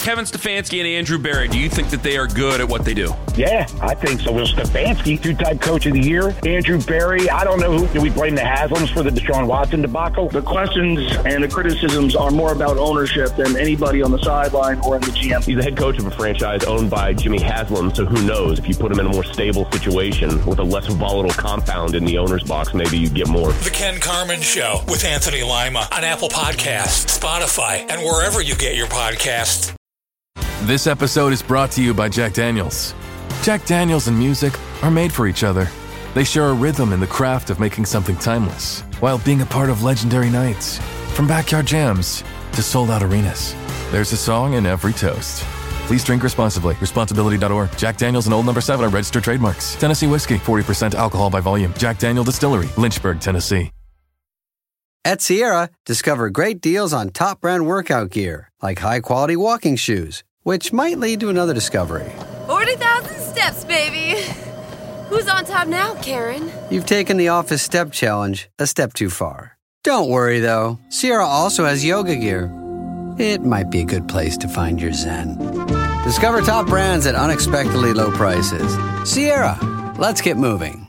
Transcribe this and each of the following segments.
Kevin Stefanski and Andrew Berry, do you think that they are good at what they do? Yeah, I think so. Well, Stefanski, two-time coach of the year. Andrew Berry, I don't know who. Do we blame the Haslams for the Deshaun Watson debacle? The questions and the criticisms are more about ownership than anybody on the sideline or in the GM. He's the head coach of a franchise owned by Jimmy Haslam, so who knows? If you put him in a more stable situation with a less volatile compound in the owner's box, maybe you get more. The Ken Carman Show with Anthony Lima on Apple Podcasts, Spotify, and wherever you get your podcasts. This episode is brought to you by Jack Daniels. Jack Daniels and music are made for each other. They share a rhythm in the craft of making something timeless, while being a part of legendary nights. From backyard jams to sold-out arenas, there's a song in every toast. Please drink responsibly. Responsibility.org. Jack Daniels and Old No. 7 are registered trademarks. Tennessee whiskey, 40% alcohol by volume. Jack Daniel Distillery, Lynchburg, Tennessee. At Sierra, discover great deals on top brand workout gear, like high-quality walking shoes, which might lead to another discovery. 40,000 steps, baby. Who's on top now, Karen? You've taken the office step challenge a step too far. Don't worry, though. Sierra also has yoga gear. It might be a good place to find your zen. Discover top brands at unexpectedly low prices. Sierra, let's get moving.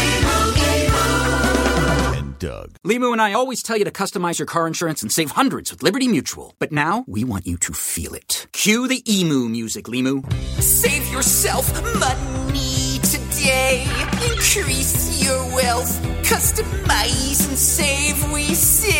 Doug. Limu and I always tell you to customize your car insurance and save hundreds with Liberty Mutual. But now, we want you to feel it. Cue the emu music, Limu. Save yourself money today. Increase your wealth. Customize and save, we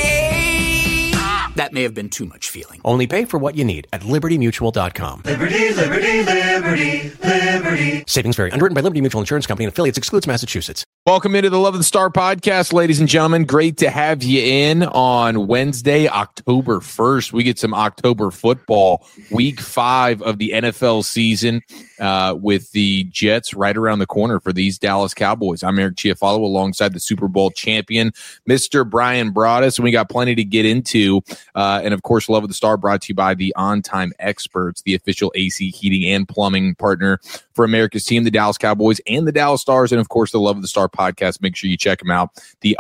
say. That may have been too much feeling. Only pay for what you need at LibertyMutual.com. Liberty, liberty, liberty, liberty. Savings vary. Underwritten by Liberty Mutual Insurance Company and affiliates. Excludes Massachusetts. Welcome into the Love of the Star podcast, ladies and gentlemen. Great to have you in on Wednesday, October 1st. We get some October football, week 5 of the NFL season with the Jets right around the corner for these Dallas Cowboys. I'm Eric Chiafalo alongside the Super Bowl champion, Mr. Brian Broaddus, and we got plenty to get into. And, of course, Love of the Star brought to you by the On Time Experts, the official AC heating and plumbing partner for America's team, the Dallas Cowboys and the Dallas Stars, and, of course, the Love of the Star podcast. Make sure you check them out, the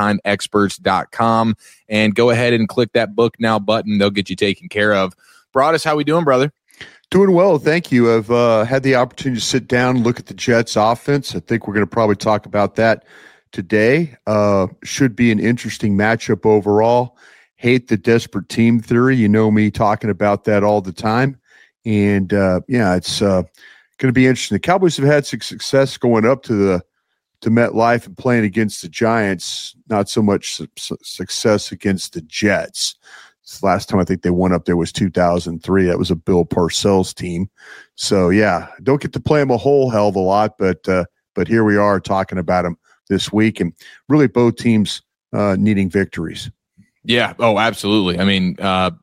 ontimeexperts.com, and go ahead and click that book now button. They'll get you taken care of. Broaddus, how we doing, brother? Doing well, thank you. I've had the opportunity to sit down and look at the Jets offense. I think we're going to probably talk about that today. Should be an interesting matchup overall. Hate the desperate team theory. You know me talking about that all the time. And, it's going to be interesting. The Cowboys have had some success going up to MetLife and playing against the Giants, not so much success against the Jets. This last time I think they won up there was 2003. That was a Bill Parcells team. So, don't get to play them a whole hell of a lot, but here we are talking about them this week, and really both teams needing victories. Yeah. Oh, absolutely. I mean,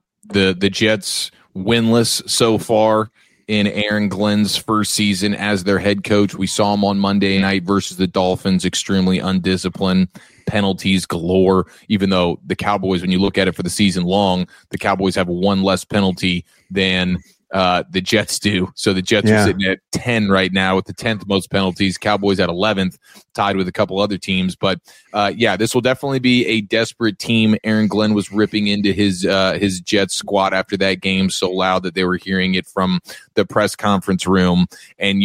the Jets winless so far in Aaron Glenn's first season as their head coach. We saw him on Monday night versus the Dolphins, extremely undisciplined, penalties galore, even though the Cowboys, when you look at it for the season long, the Cowboys have one less penalty than the Jets do. So the Jets are sitting at 10 right now with the 10th most penalties. Cowboys at 11th, tied with a couple other teams. But this will definitely be a desperate team. Aaron Glenn was ripping into his Jets squad after that game so loud that they were hearing it from the press conference room. And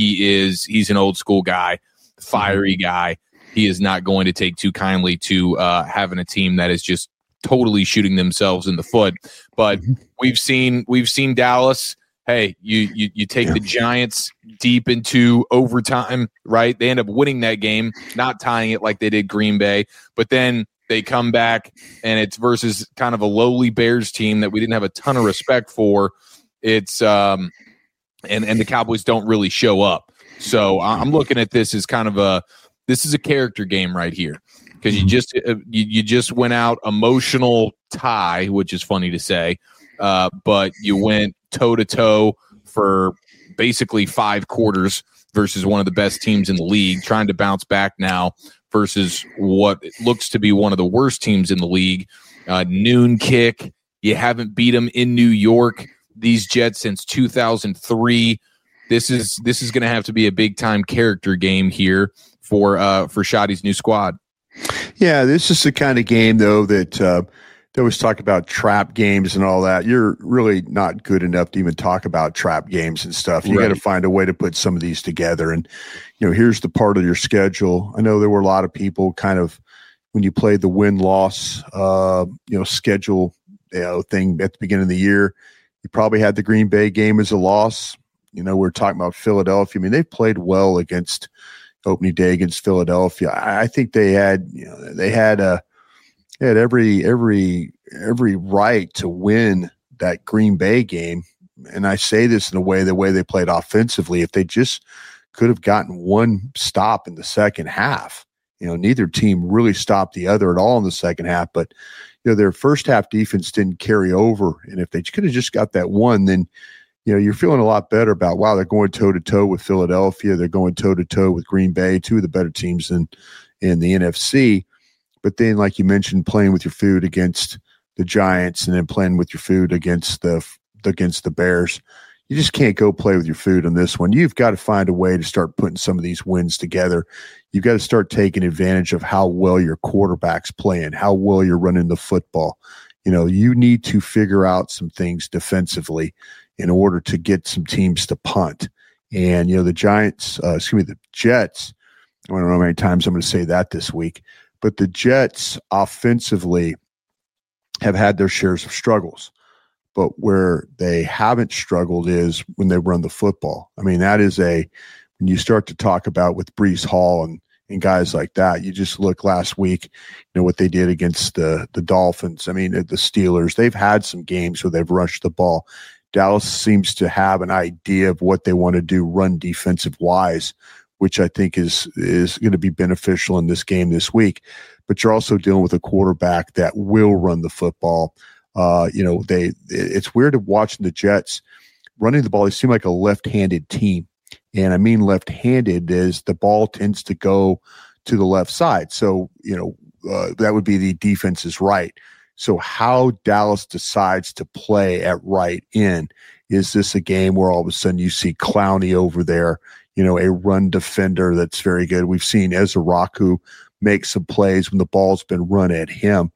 he's an old school guy, fiery guy. He is not going to take too kindly to having a team that is just totally shooting themselves in the foot. But we've seen Dallas. Hey, you take the Giants deep into overtime, right? They end up winning that game, not tying it like they did Green Bay, but then they come back and it's versus kind of a lowly Bears team that we didn't have a ton of respect for. It's and the Cowboys don't really show up. So I'm looking at this as kind of this is a character game right here. Because you just went out emotional tie, which is funny to say, but you went toe-to-toe for basically 5 quarters versus one of the best teams in the league, trying to bounce back now versus what looks to be one of the worst teams in the league. Noon kick, you haven't beat them in New York, these Jets, since 2003. This is going to have to be a big-time character game here for Shoddy's new squad. Yeah, this is the kind of game, though, that they always talk about trap games and all that. You're really not good enough to even talk about trap games and stuff. You got to find a way to put some of these together. And, here's the part of your schedule. I know there were a lot of people kind of, when you played the win-loss, schedule, thing at the beginning of the year, you probably had the Green Bay game as a loss. We're talking about Philadelphia. I mean, they've played well against opening day against Philadelphia. I think they had every right to win that Green Bay game. And I say this in the way they played offensively. If they just could have gotten one stop in the second half, neither team really stopped the other at all in the second half, but their first half defense didn't carry over. And if they could have just got that one, then, you're feeling a lot better about, wow, they're going toe to toe with Philadelphia. They're going toe to toe with Green Bay, two of the better teams in the NFC. But then, like you mentioned, playing with your food against the Giants and then playing with your food against the Bears, you just can't go play with your food on this one. You've got to find a way to start putting some of these wins together. You've got to start taking advantage of how well your quarterback's playing, how well you're running the football. You need to figure out some things defensively in order to get some teams to punt. And, the Jets, I don't know how many times I'm going to say that this week, but the Jets offensively have had their shares of struggles. But where they haven't struggled is when they run the football. I mean, that is when you start to talk about with Breece Hall and guys like that, you just look last week, what they did against the Dolphins. I mean, the Steelers, they've had some games where they've rushed the ball. Dallas seems to have an idea of what they want to do run defensive wise, which I think is going to be beneficial in this game this week. But you're also dealing with a quarterback that will run the football. It's weird watching the Jets running the ball. They seem like a left-handed team. And I mean left-handed is the ball tends to go to the left side. So, that would be the defense's right. So how Dallas decides to play at right in, is this a game where all of a sudden you see Clowney over there, a run defender that's very good. We've seen Ezraku make some plays when the ball's been run at him.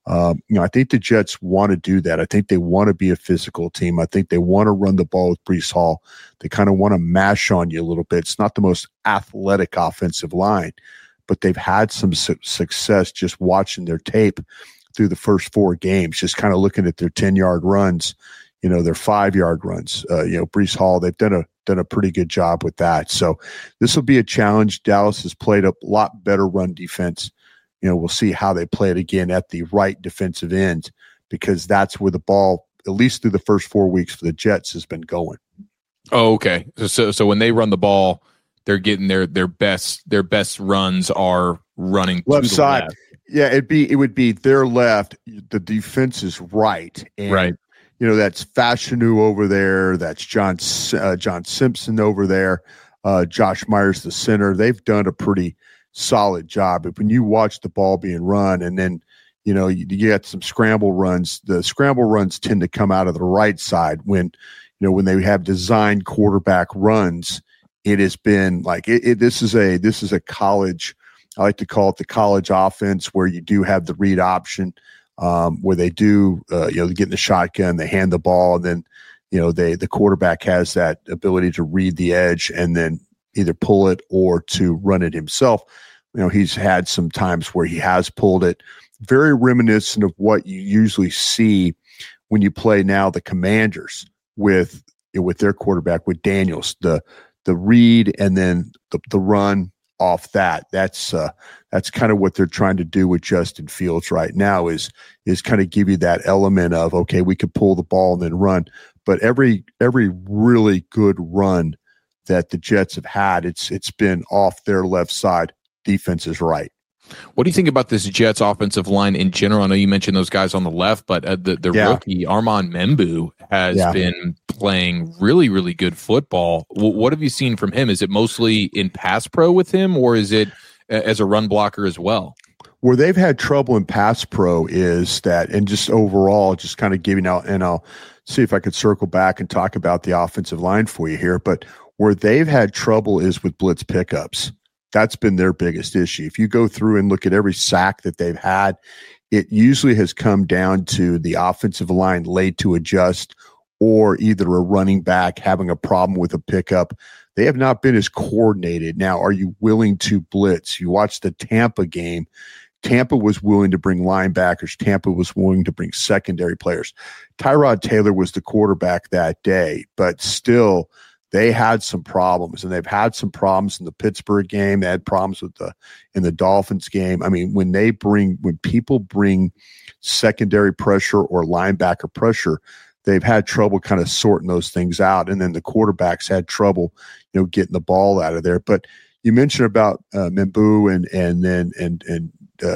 I think the Jets want to do that. I think they want to be a physical team. I think they want to run the ball with Breece Hall. They kind of want to mash on you a little bit. It's not the most athletic offensive line, but they've had some success just watching their tape through the first 4 games, just kind of looking at their 10-yard runs, their 5-yard runs. Breece Hall, they've done a pretty good job with that. So this will be a challenge. Dallas has played a lot better run defense. We'll see how they play it again at the right defensive end, because that's where the ball, at least through the first 4 weeks for the Jets, has been going. Oh, okay. So when they run the ball, they're getting their best runs are running left to the side. Left. Yeah, it would be their left. The defense is right. And, right. That's Fashanu over there. That's John Simpson over there. Josh Myers, the center. They've done a pretty solid job. But when you watch the ball being run, and then you get some scramble runs, the scramble runs tend to come out of the right side. When they have designed quarterback runs, it has been like this is a college. I like to call it the college offense, where you do have the read option, where they do they get in the shotgun, they hand the ball, and then the quarterback has that ability to read the edge and then either pull it or to run it himself. He's had some times where he has pulled it. Very reminiscent of what you usually see when you play now the Commanders with their quarterback, with Daniels, the read and then the run off that. That's kind of what they're trying to do with Justin Fields right now, is kind of give you that element of, okay, we could pull the ball and then run. But every really good run that the Jets have had, it's been off their left side. Defense is right. What do you think about this Jets offensive line in general? I know you mentioned those guys on the left, but the rookie Armand Membu has been playing really, really good football. What have you seen from him? Is it mostly in pass pro with him, or is it as a run blocker as well? Where they've had trouble in pass pro is that, and just overall, just kind of giving out, and I'll see if I could circle back and talk about the offensive line for you here, but where they've had trouble is with blitz pickups. That's been their biggest issue. If you go through and look at every sack that they've had, it usually has come down to the offensive line late to adjust, or either a running back having a problem with a pickup. They have not been as coordinated. Now, are you willing to blitz? You watch the Tampa game. Tampa was willing to bring linebackers. Tampa was willing to bring secondary players. Tyrod Taylor was the quarterback that day, but still they had some problems, and they've had some problems in the Pittsburgh game. They had problems in the Dolphins game. I mean, when people bring secondary pressure or linebacker pressure, they've had trouble kind of sorting those things out. And then the quarterbacks had trouble, getting the ball out of there. But you mentioned about M'Boue and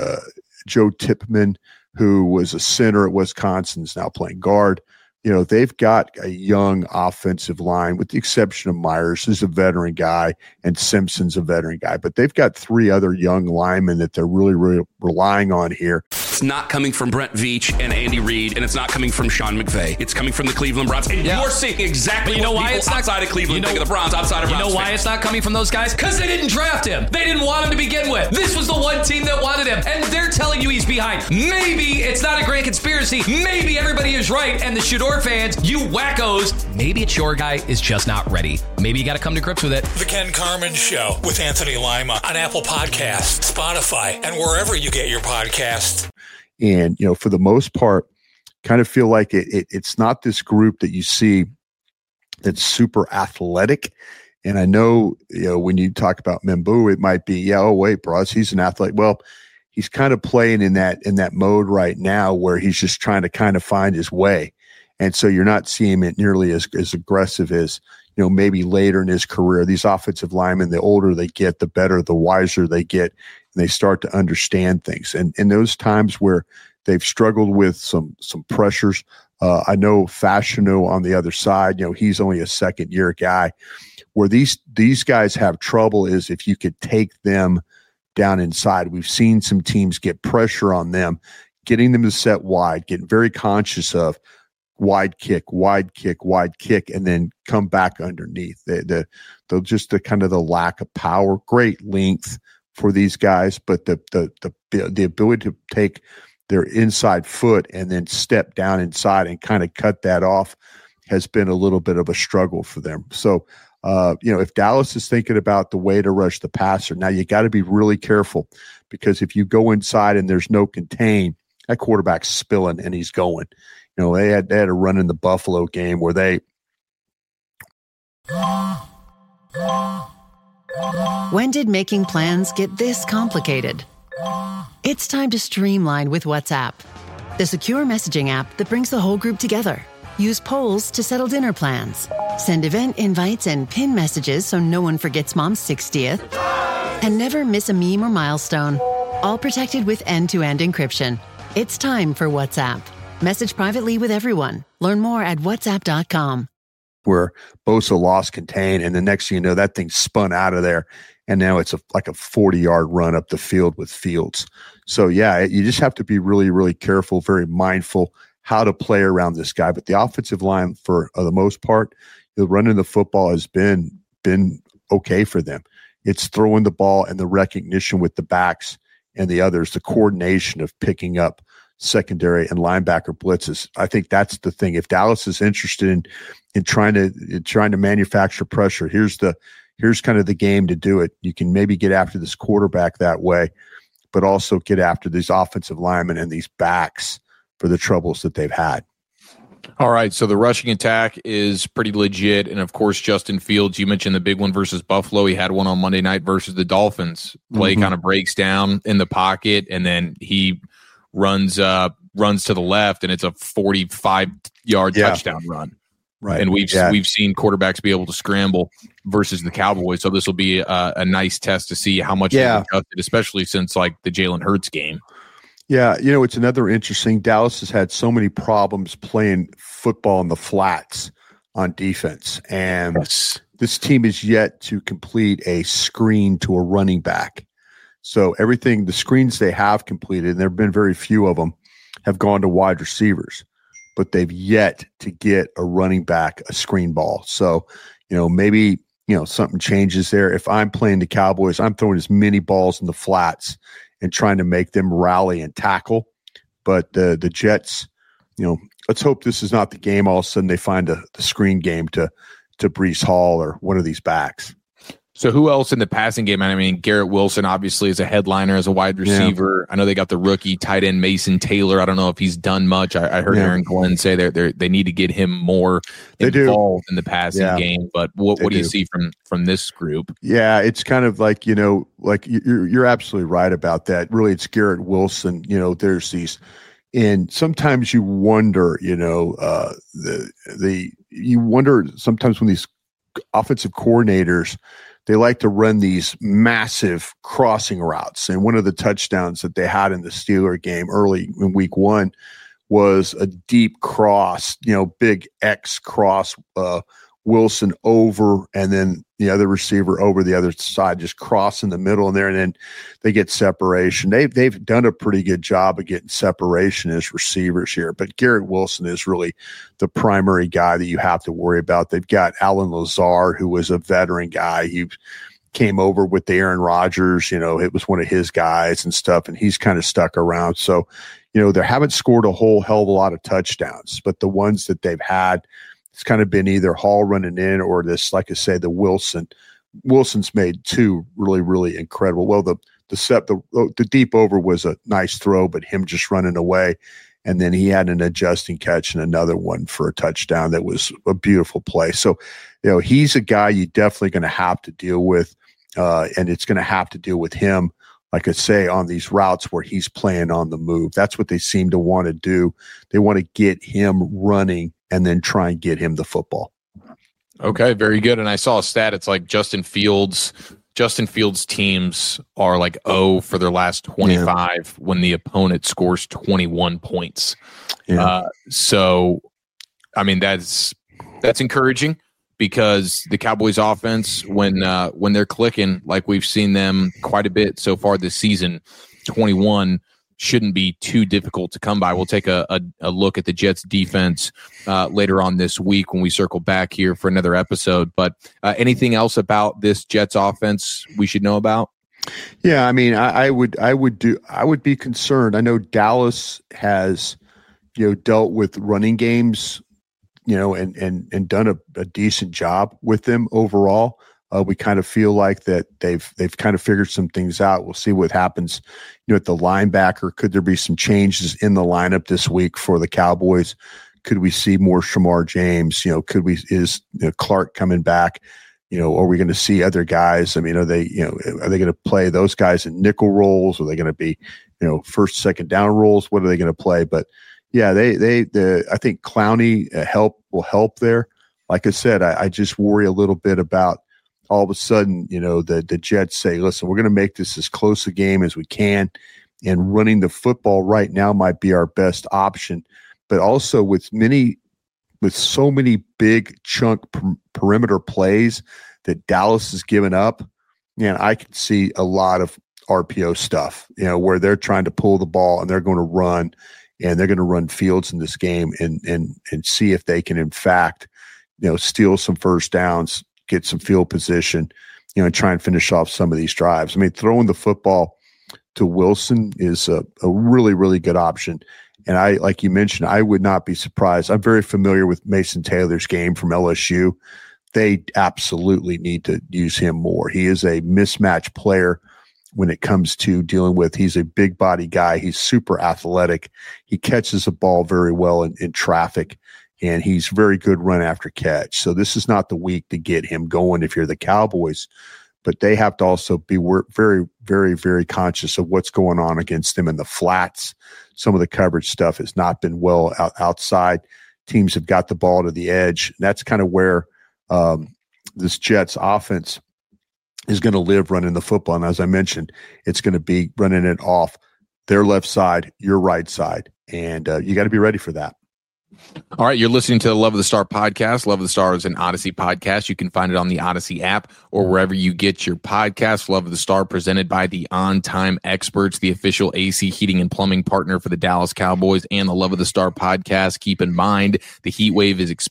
Joe Tippmann, who was a center at Wisconsin, is now playing guard. They've got a young offensive line, with the exception of Myers, who's a veteran guy, and Simpson's a veteran guy. But they've got 3 other young linemen that they're really, really relying on here. It's not coming from Brent Veach and Andy Reid, and it's not coming from Sean McVay. It's coming from the Cleveland Browns. And you're seeing exactly why it's not outside of Cleveland think of the Browns, outside of Browns. You know why it's not coming from those guys? Because they didn't draft him. They didn't want him to begin with. This was the one team that wanted him, and they're telling you he's behind. Maybe it's not a grand conspiracy. Maybe everybody is right, and the Shador fans, you wackos, maybe it's your guy is just not ready. Maybe you got to come to grips with it. The Ken Carman Show with Anthony Lima on Apple Podcasts, Spotify, and wherever you get your podcasts. And, for the most part, kind of feel like it's not this group that you see that's super athletic. And I know, when you talk about M'Boue, it might be, oh, wait, bros, he's an athlete. Well, he's kind of playing in that mode right now where he's just trying to kind of find his way. And so you're not seeing it nearly as aggressive as, maybe later in his career. These offensive linemen, the older they get, the better, the wiser they get, and they start to understand things. And in those times where they've struggled with some pressures, I know Fashanu on the other side, he's only a second-year guy. Where these guys have trouble is if you could take them down inside. We've seen some teams get pressure on them, getting them to set wide, getting very conscious of wide kick, and then come back underneath. The kind of the lack of power, great length for these guys, but the ability to take their inside foot and then step down inside and kind of cut that off has been a little bit of a struggle for them. So, if Dallas is thinking about the way to rush the passer, now you got to be really careful, because if you go inside and there's no contain, that quarterback's spilling and he's going. They had a run in the Buffalo game where they. When did making plans get this complicated? It's time to streamline with WhatsApp, the secure messaging app that brings the whole group together. Use polls to settle dinner plans. Send event invites and pin messages so no one forgets Mom's 60th. And never miss a meme or milestone. All protected with end-to-end encryption. It's time for WhatsApp. Message privately with everyone. Learn more at whatsapp.com. Where Bosa lost contain, and the next thing you know, that thing spun out of there, and now it's like a 40-yard run up the field with Fields. So, yeah, you just have to be really, really careful, very mindful how to play around this guy. But the offensive line, for the most part, the running the football has been okay for them. It's throwing the ball and the recognition with the backs and the others, the coordination of picking up secondary and linebacker blitzes. I think that's the thing. If Dallas is interested in trying to manufacture pressure, here's kind of the game to do it. You can maybe get after this quarterback that way, but also get after these offensive linemen and these backs for the troubles that they've had. All right, so the rushing attack is pretty legit. And, of course, Justin Fields, you mentioned the big one versus Buffalo. He had one on Monday night versus the Dolphins. Play kind of breaks down in the pocket, and then he runs to the left, and it's a 45-yard touchdown run. Right. And we've seen quarterbacks be able to scramble versus the Cowboys. So this will be a nice test to see how much they've adjusted, especially since like the Jalen Hurts game. Yeah, it's another interesting. Dallas has had so many problems playing football in the flats on defense. And this team is yet to complete a screen to a running back. So the screens they have completed, and there have been very few of them, have gone to wide receivers. But they've yet to get a running back a screen ball. So, maybe, something changes there. If I'm playing the Cowboys, I'm throwing as many balls in the flats and trying to make them rally and tackle but the Jets, let's hope this is not the game. All of a sudden they find the screen game to Breece Hall or one of these backs. So who else in the passing game? I mean, Garrett Wilson obviously is a headliner as a wide receiver. Yeah. I know they got the rookie tight end Mason Taylor. I don't know if he's done much. I heard Aaron Glenn say they need to get him more involved in the passing game. But what do you see from this group? Yeah, it's kind of like, you're absolutely right about that. Really, it's Garrett Wilson. There's these, and sometimes you wonder, you wonder sometimes when these offensive coordinators, they like to run these massive crossing routes. And one of the touchdowns that they had in the Steeler game early in week 1 was a deep cross, big X cross, Wilson over, and then the other receiver over the other side, just cross in the middle in there, and then they get separation. They've done a pretty good job of getting separation as receivers here, but Garrett Wilson is really the primary guy that you have to worry about. They've got Alan Lazard, who was a veteran guy. He came over with the Aaron Rodgers, it was one of his guys and stuff, and he's kind of stuck around. So, they haven't scored a whole hell of a lot of touchdowns, but the ones that they've had, it's kind of been either Hall running in or this, like I say, the Wilson's made 2 really, really incredible. Well, the deep over was a nice throw, but him just running away. And then he had an adjusting catch and another one for a touchdown. That was a beautiful play. So, he's a guy you definitely going to have to deal with. And it's going to have to deal with him, like I say, on these routes where he's playing on the move. That's what they seem to want to do. They want to get him running and then try and get him the football. Okay, very good. And I saw a stat. It's like Justin Fields' teams are like 0 for their last 25 when the opponent scores 21 points. Yeah. So, I mean, that's encouraging because the Cowboys offense, when they're clicking, like we've seen them quite a bit so far this season, 21 shouldn't be too difficult to come by. We'll take a look at the Jets defense later on this week when we circle back here for another episode. But anything else about this Jets offense we should know about? Yeah, I mean, I would be concerned. I know Dallas has, dealt with running games, and done a decent job with them overall. We kind of feel like that they've kind of figured some things out. We'll see what happens, at the linebacker. Could there be some changes in the lineup this week for the Cowboys? Could we see more Shamar James? Is Clark coming back? Are we going to see other guys? I mean, are they going to play those guys in nickel roles? Are they going to be, first, second down roles? What are they going to play? But yeah, I think Clowney will help there. Like I said, I just worry a little bit about all of a sudden, the Jets say, listen, we're going to make this as close a game as we can. And running the football right now might be our best option. But also with so many big chunk perimeter plays that Dallas has given up, I can see a lot of RPO stuff, where they're trying to pull the ball and they're going to run, and they're going to run Fields in this game and see if they can, in fact, steal some first downs, get some field position, and try and finish off some of these drives. I mean, throwing the football to Wilson is a really, really good option. And like you mentioned, I would not be surprised. I'm very familiar with Mason Taylor's game from LSU. They absolutely need to use him more. He is a mismatch player when it comes to dealing with. He's a big body guy. He's super athletic. He catches the ball very well in traffic. And he's very good run after catch. So this is not the week to get him going if you're the Cowboys. But they have to also be very, very, very conscious of what's going on against them in the flats. Some of the coverage stuff has not been well outside. Teams have got the ball to the edge. And that's kind of where this Jets offense is going to live, running the football. And as I mentioned, it's going to be running it off their left side, your right side. And you got to be ready for that. All right, you're listening to the Love of the Star podcast. Love of the Star is an Odyssey podcast. You can find it on the Odyssey app or wherever you get your podcasts. Love of the Star presented by the On Time Experts, the official AC heating and plumbing partner for the Dallas Cowboys and the Love of the Star podcast. Keep in mind, the heat wave is expected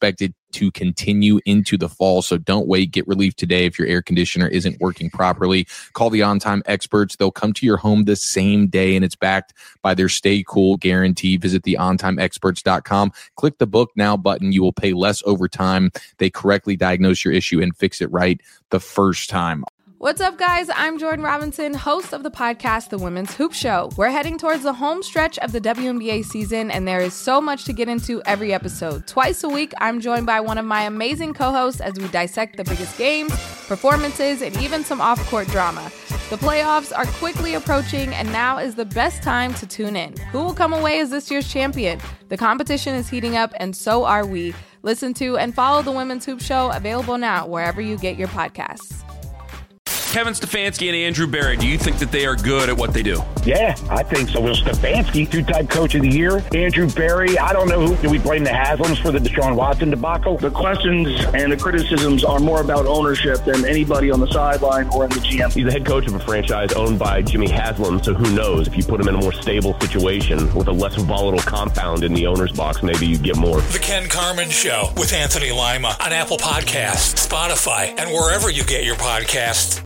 to continue into the fall. So don't wait. Get relief today if your air conditioner isn't working properly. Call the On Time experts. They'll come to your home the same day, and it's backed by their Stay Cool guarantee. Visit the ontimeexperts.com. Click the Book Now button. You will pay less over time. They correctly diagnose your issue and fix it right the first time. What's up, guys? I'm Jordan Robinson, host of the podcast, The Women's Hoop Show. We're heading towards the home stretch of the WNBA season, and there is so much to get into every episode. Twice a week, I'm joined by one of my amazing co-hosts as we dissect the biggest games, performances, and even some off-court drama. The playoffs are quickly approaching, and now is the best time to tune in. Who will come away as this year's champion? The competition is heating up, and so are we. Listen to and follow The Women's Hoop Show, available now wherever you get your podcasts. Kevin Stefanski and Andrew Berry, do you think that they are good at what they do? Yeah, I think so. Will Stefanski, two-time coach of the year. Andrew Berry, I don't know who. Do we blame the Haslams for the Deshaun Watson debacle? The questions and the criticisms are more about ownership than anybody on the sideline or in the GM. He's the head coach of a franchise owned by Jimmy Haslam, so who knows? If you put him in a more stable situation with a less volatile compound in the owner's box, maybe you get more. The Ken Carman Show with Anthony Lima on Apple Podcasts, Spotify, and wherever you get your podcasts.